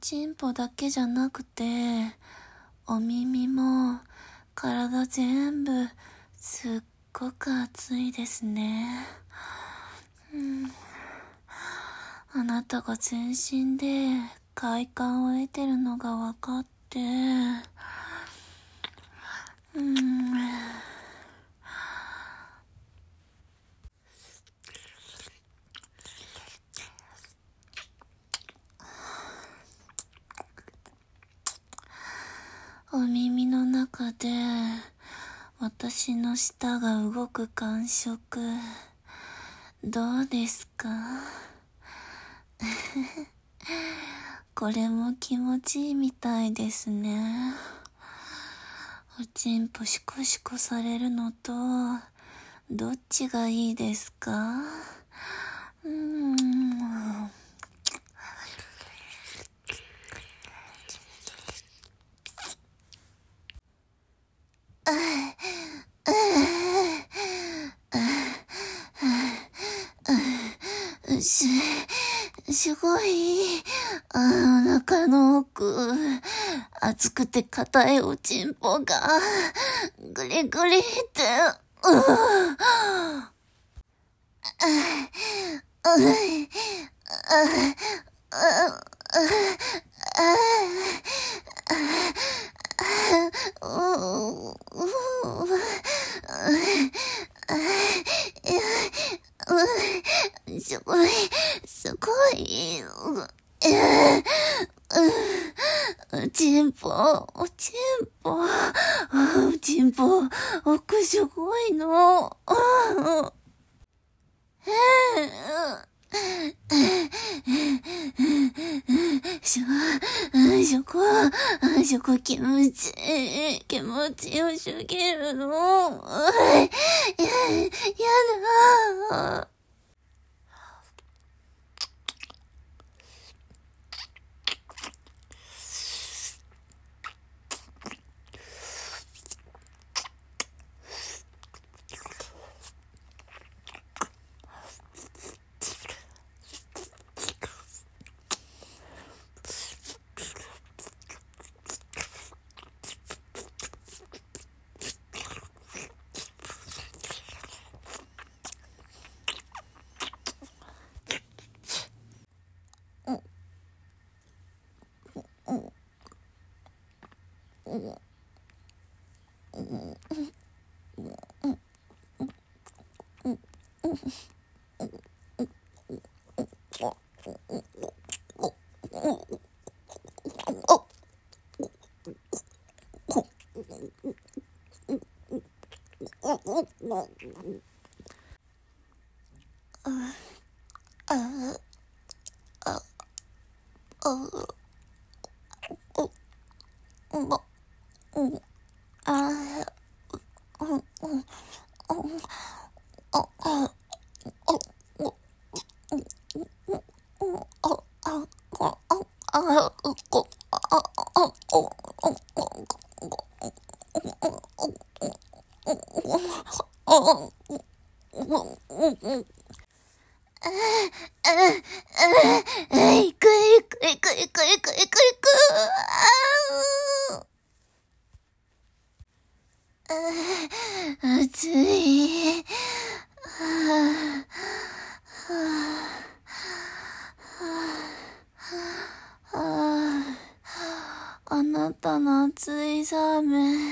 ちんぽだけじゃなくて、お耳も体全部すっごく熱いですね。あなたが全身で快感を得てるのが分かって、お耳の中で私の舌が動く感触、どうですか？これも気持ちいいみたいですね。おちんぽシコシコされるのと、どっちがいいですか？すごい、お腹の奥、熱くて硬いおちんぽが、グリグリって、すごい、すごい、おちんぽ、おちんぽ、おちんぽ、奥すごいの。そこ気持ちいい。気持ちよすぎるの。やだ。暑い。あなたの熱いザーメン、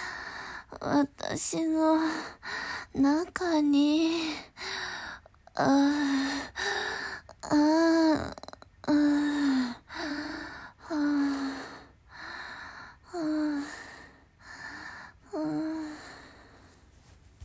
私の中に、